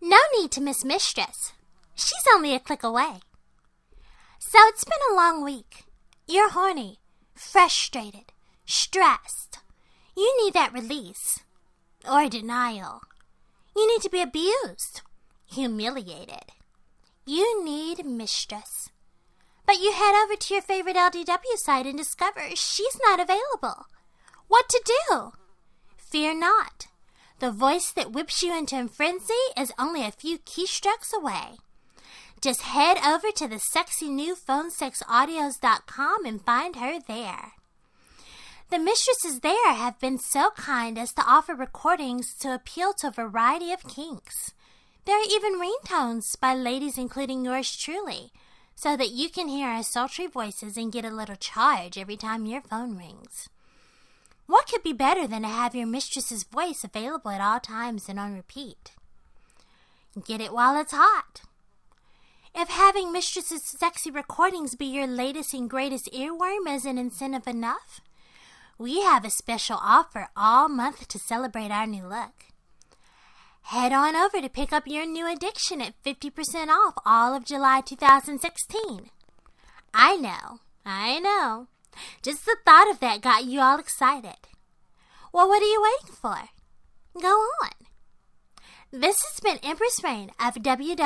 No need to miss Mistress. She's only a click away. So it's been a long week. You're horny, frustrated, stressed. You need that release. Or denial. You need to be abused, humiliated. You need Mistress. But you head over to your favorite LDW site and discover she's not available. What to do? Fear not. The voice that whips you into a frenzy is only a few keystrokes away. Just head over to the sexy new PhoneSexAudios.com and find her there. The mistresses there have been so kind as to offer recordings to appeal to a variety of kinks. There are even ringtones by ladies including yours truly, so that you can hear our sultry voices and get a little charge every time your phone rings. What could be better than to have your mistress's voice available at all times and on repeat? Get it while it's hot. If having Mistress's sexy recordings be your latest and greatest earworm is an incentive enough, we have a special offer all month to celebrate our new look. Head on over to pick up your new addiction at 50% off all of July 2016. I know. Just the thought of that got you all excited. Well, what are you waiting for? Go on. This has been Empress Reign of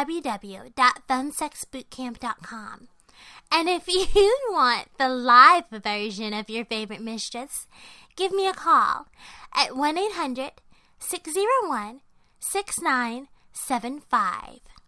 www.phonesexbootcamp.com. And if you want the live version of your favorite mistress, give me a call at 1-800-601-6975.